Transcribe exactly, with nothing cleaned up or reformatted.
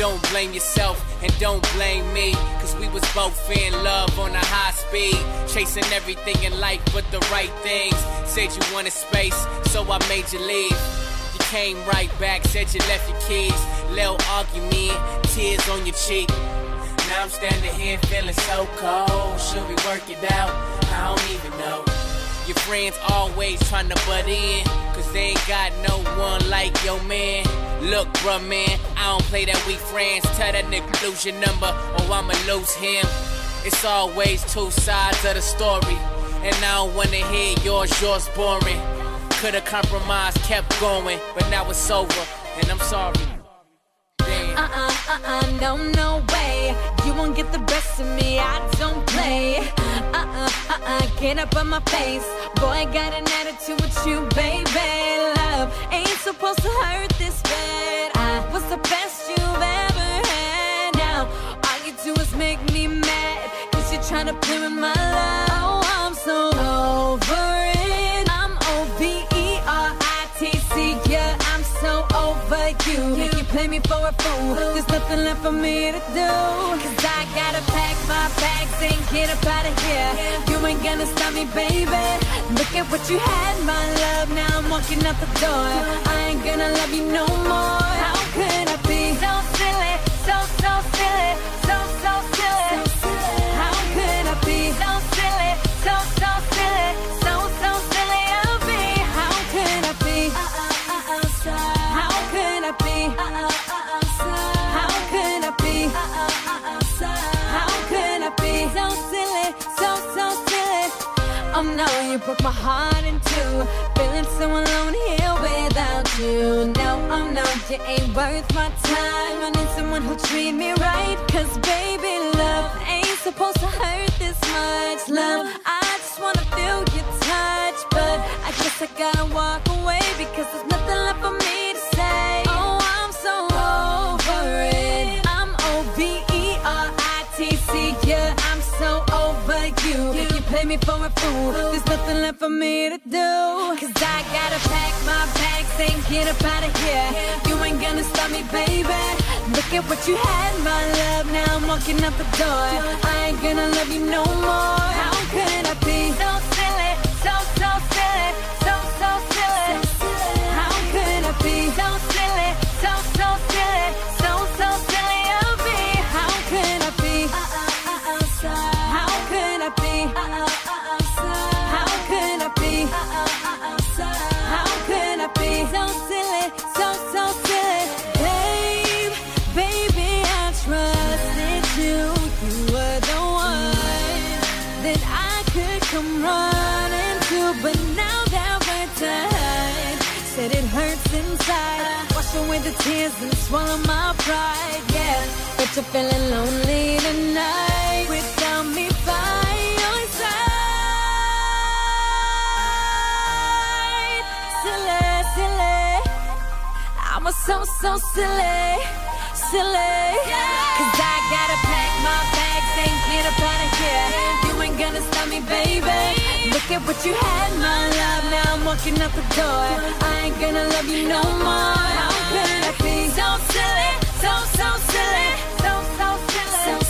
don't blame yourself and don't blame me, cause we was both in love on a high speed, chasing everything in life but the right things. Said you wanted space, so I made you leave. You came right back, said you left your keys. Little argument, tears on your cheek. Now I'm standing here feeling so cold. Should we work it out? I don't even know. Your friends always trying to butt in, cause they ain't got no one like your man. Look, bruh, man, I don't play that weak friends. Tell that nigga lose your number or I'ma lose him. It's always two sides of the story, and I don't wanna hear yours, yours boring. Could've compromised, kept going, but now it's over, and I'm sorry. Damn. Uh-uh, uh-uh, no, no way. You won't get the best of me, I don't play. Uh-uh, uh-uh, get up on my face. Boy, got an attitude with you, baby. Love ain't supposed to hurt this bad. I was the best you've ever had. Now, all you do is make me mad, cause you're trying to play with my love. Oh, I'm so over it. I'm O V E R I T C, yeah, I'm so over you. You can play me for a fool, there's nothing left for me to do. Cause I gotta pack my bags and get up out of here. You ain't gonna stop me, baby. Look at what you had, my love, now I'm walking out the door. I ain't gonna love you no more. How could I be so silly, so, so silly, so, so silly? How could I be so silly, so, so silly, so, so silly of me? How could I be? How could I be? How could I be? How could I be so silly, so, so silly? Oh no, you broke my heart in two. Feeling so alone here without you. No, oh no, you ain't worth my time. I need someone who'll treat me right, cause baby, love ain't supposed to hurt this much. Love, I just wanna feel your touch, but I guess I gotta walk away because there's nothing left for me to say. Oh, I'm so over it. I'm O V E R I T C, yeah, I'm so over you. You play me for a fool, there's nothing left for me to do. Cause I gotta pack my bags and get up out of here. You ain't gonna stop me, baby. Look at what you had, my love, now I'm walking out the door. I ain't gonna love you no more. How could I be so silly, so, so silly, so, so silly? How could I be so silly, so, so silly, so, so silly of me? How could I be? How could I be? How could I be? How could I be so silly, so, so silly? Babe, baby, I trusted you. You were the one that I could come running to, but now that we're done, said it hurts inside. Wash away the tears and swallow my pride, yeah. But you're feeling lonely tonight without me by your side. Silly, silly, I'm a so, so silly, silly, cause I gotta pack my bags and get up out of here. You ain't gonna stop me, baby. Look at what you had, my love, now I'm walking out the door. I ain't gonna love you no more. How could I be so silly, so, so silly, so, so silly?